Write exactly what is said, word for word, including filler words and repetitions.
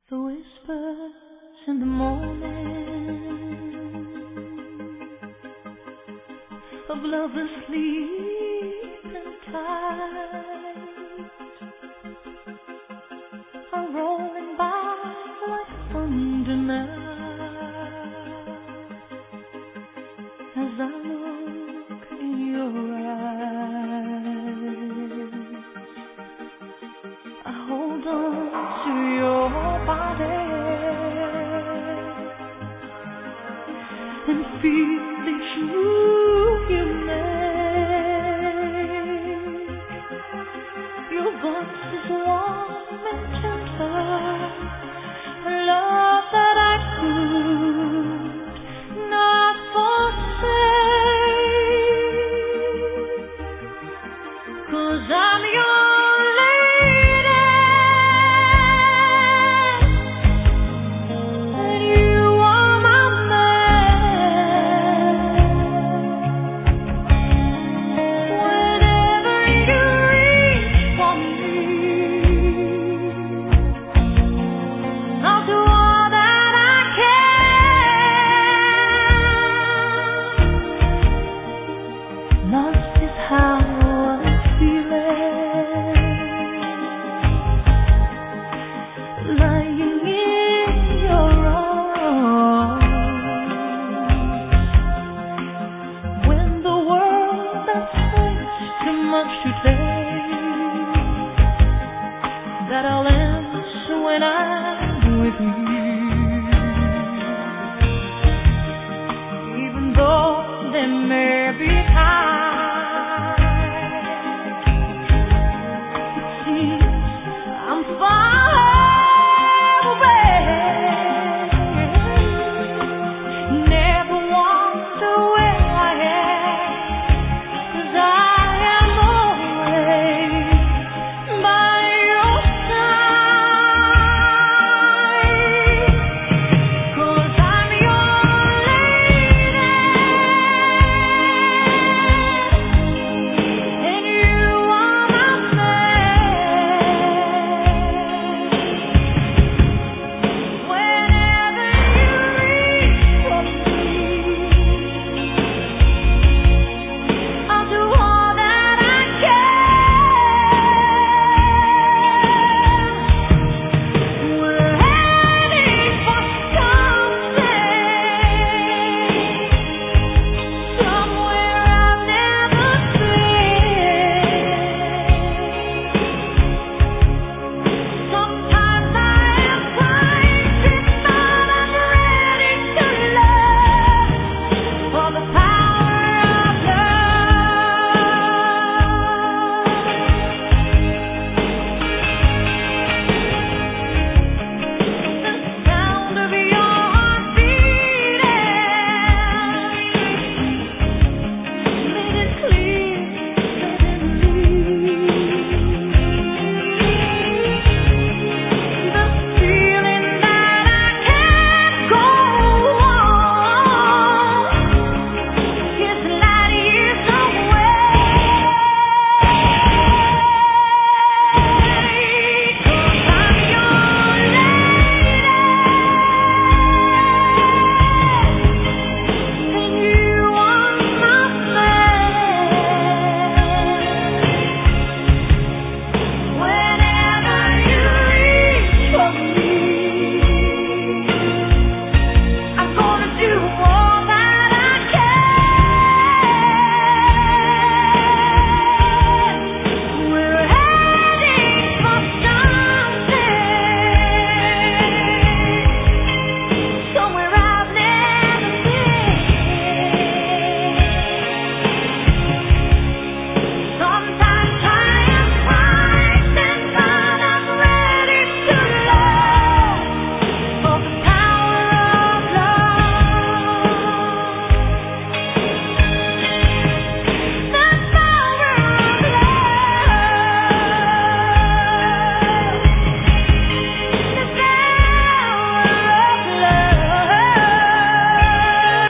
The whispers in the morning of lovers sleeping tight are rolling by like thunder now as I look in your eyes. I hold on to your body and feel the truth you make. Your voice is warm and gentle, a love that I could not forsake, 'cause I'm your lost is how I'm feeling, lying in your arms, when the world has takes too much to take, that I'll answer when I'm with you.